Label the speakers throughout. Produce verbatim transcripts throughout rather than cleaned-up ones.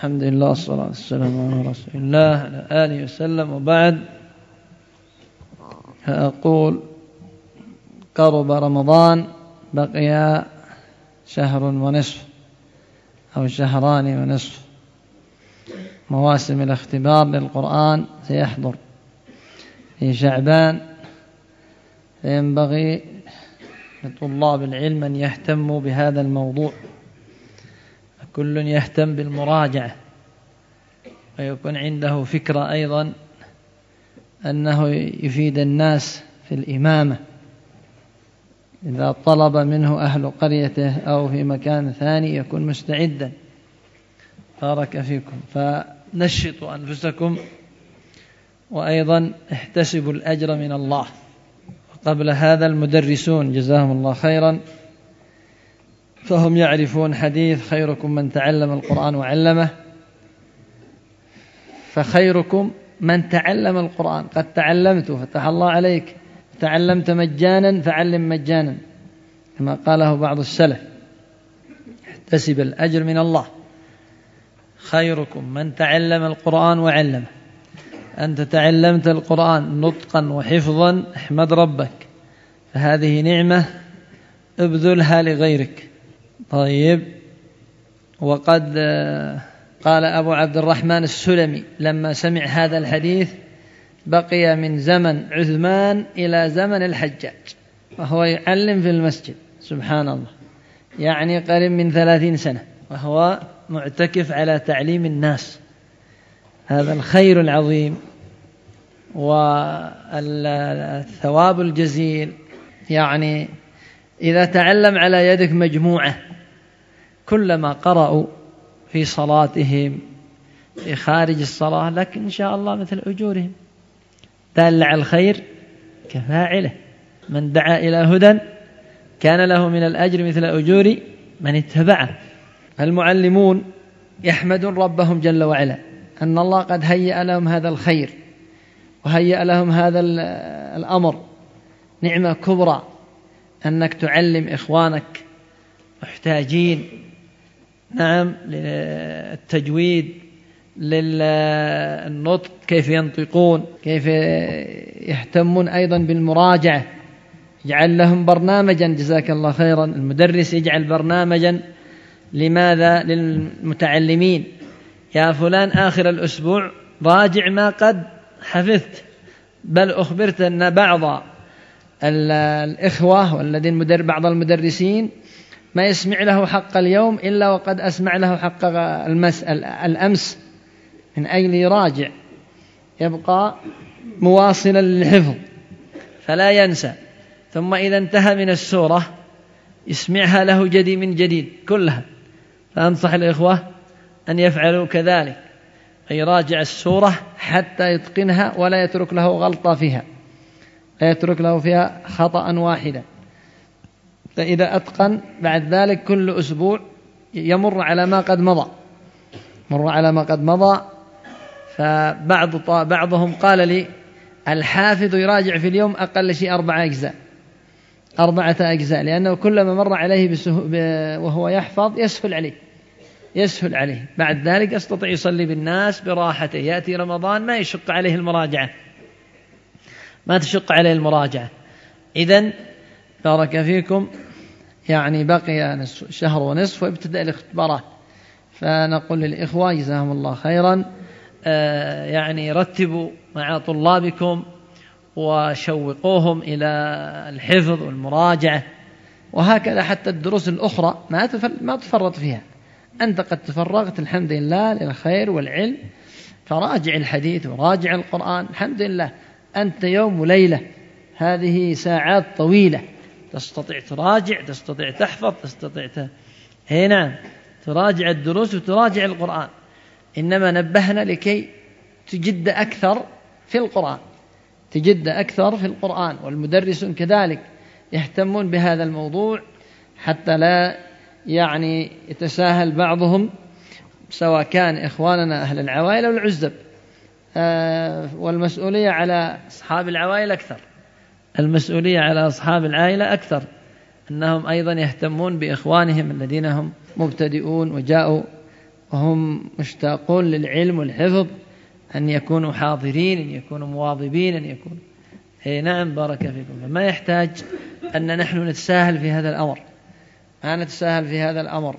Speaker 1: الحمد لله والصلاة والسلام على رسول الله على آله وسلم، وبعد. فأقول قرب رمضان، بقي شهر ونصف أو شهران ونصف. مواسم الاختبار للقرآن سيحضر في شعبان، فينبغي لطلاب العلم أن يهتموا بهذا الموضوع، كل يهتم بالمراجعة، ويكون عنده فكرة أيضا أنه يفيد الناس في الإمامة إذا طلب منه أهل قريته أو في مكان ثاني، يكون مستعدا. بارك فيكم. فنشطوا أنفسكم، وأيضا احتسبوا الأجر من الله. قبل هذا المدرسون جزاهم الله خيرا، فهم يعرفون حديث خيركم من تعلم القرآن وعلمه. فخيركم من تعلم القرآن. قد تعلمت فتح الله عليك، تعلمت مجانا فعلم مجانا، كما قاله بعض السلف. احتسب الأجر من الله. خيركم من تعلم القرآن وعلمه. أنت تعلمت القرآن نطقا وحفظا، احمد ربك، فهذه نعمة ابذلها لغيرك. طيب. وقد قال أبو عبد الرحمن السلمي لما سمع هذا الحديث: بقي من زمن عثمان إلى زمن الحجاج وهو يعلم في المسجد. سبحان الله، يعني قريب من ثلاثين سنة وهو معتكف على تعليم الناس. هذا الخير العظيم والثواب الجزيل. يعني إذا تعلم على يدك مجموعة، كلما قرأوا في صلاتهم في خارج الصلاة، لكن إن شاء الله مثل أجورهم. دال على الخير كفاعله. من دعا إلى هدى كان له من الأجر مثل أجور من اتبعه. المعلمون يحمدون ربهم جل وعلا أن الله قد هيأ لهم هذا الخير وهيأ لهم هذا الأمر. نعمة كبرى أنك تعلم إخوانك محتاجين، نعم، للتجويد، للنطق، كيف ينطقون، كيف يهتمون أيضا بالمراجعة. يجعل لهم برنامجا، جزاك الله خيرا. المدرس يجعل برنامجا. لماذا؟ للمتعلمين: يا فلان آخر الأسبوع راجع ما قد حفظت. بل أخبرت أن بعض الإخوة والذين مدر بعض المدرسين ما يسمع له حق اليوم إلا وقد أسمع له حق المس الأمس، من أجل يراجع، يبقى مواصلا للحفظ فلا ينسى. ثم إذا انتهى من السورة يسمعها له جديد من جديد كلها. فأنصح الإخوة أن يفعلوا كذلك، يراجع السورة حتى يتقنها ولا يترك له غلطة فيها، لا يترك له فيها خطأ واحدا. فإذا أتقن بعد ذلك كل أسبوع يمر على ما قد مضى، مر على ما قد مضى. فبعض بعضهم قال لي: الحافظ يراجع في اليوم أقل شيء أربعة أجزاء أربعة أجزاء لأنه كلما مر عليه وهو يحفظ يسهل عليه يسهل عليه بعد ذلك يستطيع يصلي بالناس براحته. يأتي رمضان ما يشق عليه المراجعة، ما تشق عليه المراجعة. إذن بارك فيكم، يعني بقي شهر ونصف وابتدأ الاختبارات. فنقول للإخوة جزاهم الله خيرا، آه يعني رتبوا مع طلابكم وشوقوهم إلى الحفظ والمراجعة، وهكذا حتى الدروس الأخرى ما ما تفرط فيها. أنت قد تفرغت الحمد لله للخير والعلم، فراجع الحديث وراجع القرآن. الحمد لله أنت يوم وليلة، هذه ساعات طويلة تستطيع تراجع، تستطيع تحفظ، تستطيع ت... هنا تراجع الدروس وتراجع القرآن. إنما نبهنا لكي تجد أكثر في القرآن، تجد أكثر في القرآن. والمدرس كذلك يهتمون بهذا الموضوع حتى لا يعني يتساهل بعضهم، سواء كان إخواننا أهل العوائل أو العزب. آه والمسؤولية على أصحاب العوائل أكثر، المسؤولية على أصحاب العائلة أكثر، أنهم أيضا يهتمون بإخوانهم الذين هم مبتدئون وجاءوا وهم مشتاقون للعلم والحفظ أن يكونوا حاضرين، أن يكونوا مواظبين، أن يكونوا إيه نعم بارك فيكم. فما يحتاج أن نحن نتساهل في هذا الأمر، ما نتساهل في هذا الأمر.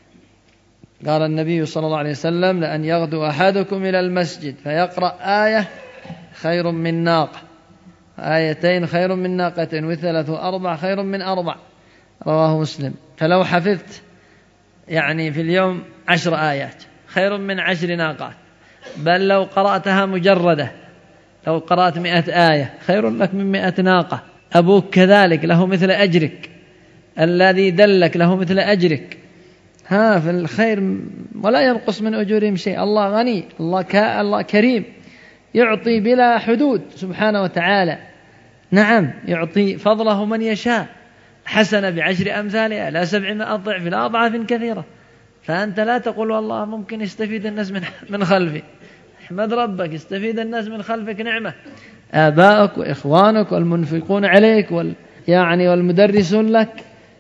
Speaker 1: قال النبي صلى الله عليه وسلم: لأن يغدو أحدكم إلى المسجد فيقرأ آية خير من ناقة، آيتين خير من ناقة، وثلاث وأربع خير من أربع، رواه مسلم. فلو حفظت يعني في اليوم عشر آيات خير من عشر ناقات، بل لو قرأتها مجردة، لو قرأت مئة آية خير لك من مئة ناقة. أبوك كذلك له مثل أجرك، الذي دلك له مثل أجرك. ها في الخير ولا ينقص من أجورهم شيء. الله غني، الله كا الله كريم، يعطي بلا حدود سبحانه وتعالى. نعم يعطي فضله من يشاء، حسنة بعشر أمثالها لا سبعمائة ضعف لا أضعاف كثيرة. فأنت لا تقول والله ممكن يستفيد الناس من من خلفي. احمد ربك، يستفيد الناس من خلفك نعمة، آبائك وإخوانك والمنفقون عليك وال يعني والمدرسون لك.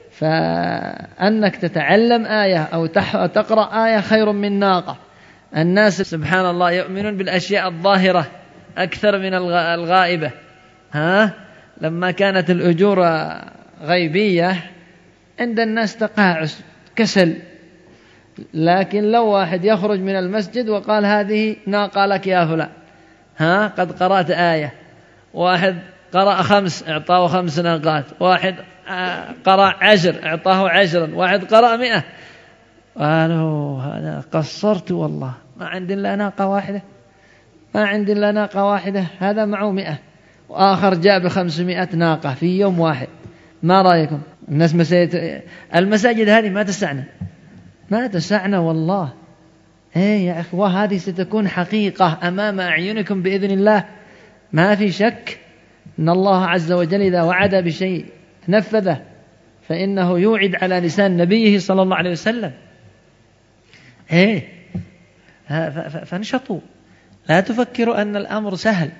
Speaker 1: فأنك تتعلم آية أو تقرأ آية خير من ناقة. الناس سبحان الله يؤمنون بالأشياء الظاهرة أكثر من الغائبة. ها لما كانت الأجور غيبية عند الناس تقاعس كسل، لكن لو واحد يخرج من المسجد وقال هذه ناقة لك يا فلان، ها قد قرأت آية، واحد قرأ خمس اعطاه خمس ناقات، واحد قرأ عشر اعطاه عشرا، واحد قرأ مئة. قالوا هذا قصرت والله، ما عندي إلا ناقة واحدة، ما عندي إلا ناقة واحدة، هذا معه مئة، وآخر جاء بخمسمائة ناقة في يوم واحد. ما رأيكم؟ الناس مساجد المساجد هذه ما تسعنا، ما تسعنا والله. ايه يا اخوة، هذه ستكون حقيقة أمام أعينكم بإذن الله، ما في شك أن الله عز وجل إذا وعد بشيء نفذه، فإنه يوعد على لسان نبيه صلى الله عليه وسلم. ايه فانشطوا، لا تفكروا أن الأمر سهل.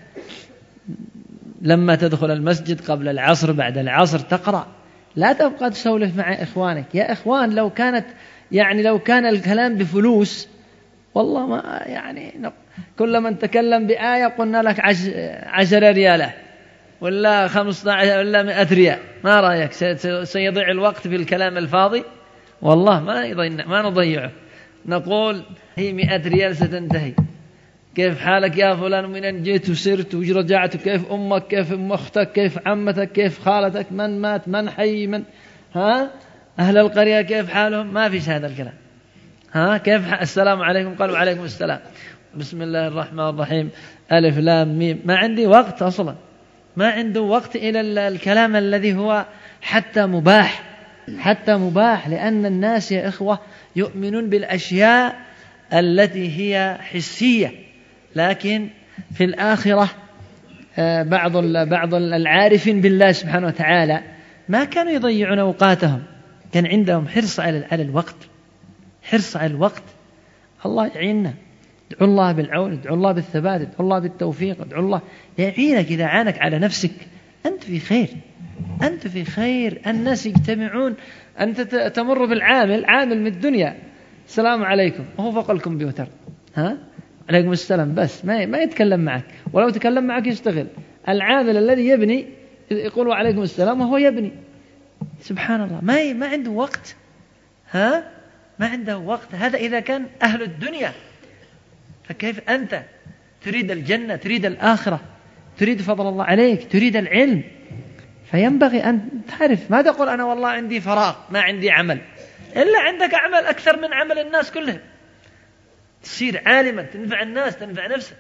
Speaker 1: لما تدخل المسجد قبل العصر بعد العصر تقرأ، لا تبقى تسولف مع إخوانك. يا إخوان لو كانت يعني لو كان الكلام بفلوس والله ما يعني كل من تكلم بآية قلنا لك عشر ريالة ولا خمسة عشر ولا مئة ريال. ما رأيك؟ سيضيع الوقت في الكلام الفاضي؟ والله ما يضيع، ما نضيعه. نقول هي مئة ريال ستنتهي. كيف حالك يا فلان؟ من أين جيت وسرت ورجعت؟ كيف أمك؟ كيف أم أختك؟ كيف عمتك؟ كيف خالتك؟ من مات؟ من حي؟ من ها أهل القرية كيف حالهم؟ ما فيش هذا الكلام. ها كيف السلام عليكم؟ قالوا عليكم السلام، بسم الله الرحمن الرحيم، ألف لام ميم. ما عندي وقت أصلا، ما عنده وقت إلى الكلام الذي هو حتى مباح، حتى مباح. لأن الناس يا إخوة يؤمنون بالأشياء التي هي حسية، لكن في الآخرة بعض بعض العارفين بالله سبحانه وتعالى ما كانوا يضيعون أوقاتهم، كان عندهم حرص على على الوقت، حرص على الوقت. الله يعيننا، ادعو الله بالعون، ادعو الله بالثبات، ادعو الله بالتوفيق، ادعو الله يعينك. إذا عانك على نفسك أنت في خير، أنت في خير. الناس يجتمعون، أنت تمر بالعامل، عامل من الدنيا، السلام عليكم، وهو فوق الكمبيوتر، ها عليكم السلام بس، ما ما يتكلم معك، ولو تكلم معك يشتغل. العامل الذي يبني يقول وعليكم السلام وهو يبني. سبحان الله، ما ما عنده وقت، ها ما عنده وقت. هذا إذا كان أهل الدنيا، فكيف أنت تريد الجنة، تريد الآخرة، تريد فضل الله عليك، تريد العلم. فينبغي أن تعرف، ما تقول أنا والله عندي فراغ ما عندي عمل، إلا عندك عمل أكثر من عمل الناس كلهم. تصير عالما، تنفع الناس، تنفع نفسك.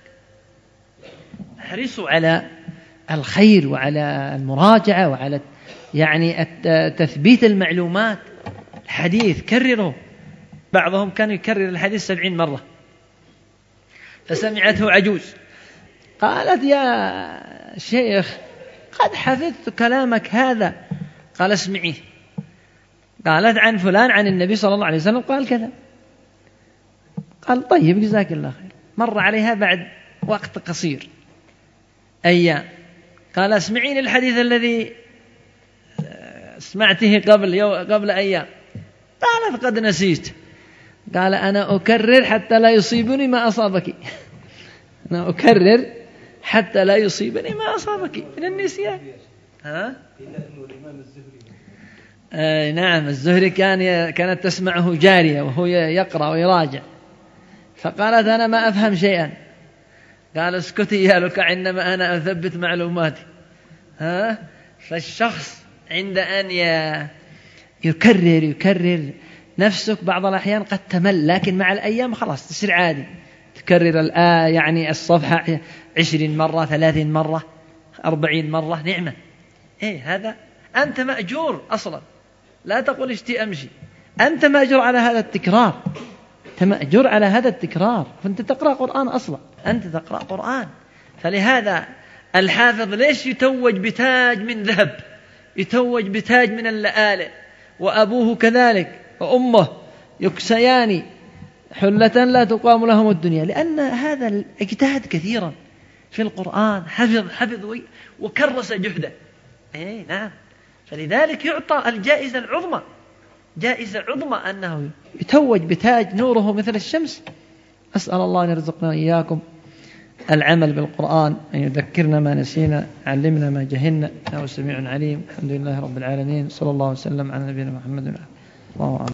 Speaker 1: احرصوا على الخير وعلى المراجعة وعلى يعني تثبيت المعلومات. الحديث كرره، بعضهم كان يكرر الحديث سبعين مرة. فسمعته عجوز قالت يا شيخ قد حفظت كلامك هذا. قال اسمعيه. قالت عن فلان عن النبي صلى الله عليه وسلم قال كذا. قال طيب جزاك الله خير. مر عليها بعد وقت قصير أيام، قال اسمعين الحديث الذي سمعته قبل يو قبل أيام. قالت قد نسيت. قال أنا أكرر حتى لا يصيبني ما أصابك. أنا أكرر حتى لا يصيبني ما أصابك من النسيان. ها؟ آه نعم، الزهري كان كانت تسمعه جارية وهو يقرأ ويراجع، فقالت أنا ما أفهم شيئا. قال اسكتي يا لك عندما أنا أثبت معلوماتي. ها؟ فالشخص عند أن يكرر يكرر نفسك بعض الأحيان قد تمل، لكن مع الأيام خلاص تصير عادي، تكرر الآية يعني الصفحة عشرين مرة، ثلاثين مرة، أربعين مرة، نعمة. إيه هذا أنت مأجور أصلا، لا تقول اشتي أمشي، أنت مأجور على هذا التكرار، أنت مأجور على هذا التكرار، فأنت تقرأ قرآن أصلا، أنت تقرأ قرآن. فلهذا الحافظ ليش يتوج بتاج من ذهب، يتوج بتاج من اللآلئ، وأبوه كذلك وأمه يكسيان حلة لا تقام لهم الدنيا، لأن هذا اجتهد كثيرا في القرآن، حفظ حفظ وكرس جهده. إيه نعم، فلذلك يعطى الجائزة العظمى، جائزة عظمى أنه يتوج بتاج نوره مثل الشمس. أسأل الله أن يرزقنا إياكم العمل بالقرآن، أن يذكرنا ما نسينا، علمنا ما جهلنا، إنه سميع عليم. الحمد لله رب العالمين، صلى الله وسلم على نبينا محمد. الله أعلم.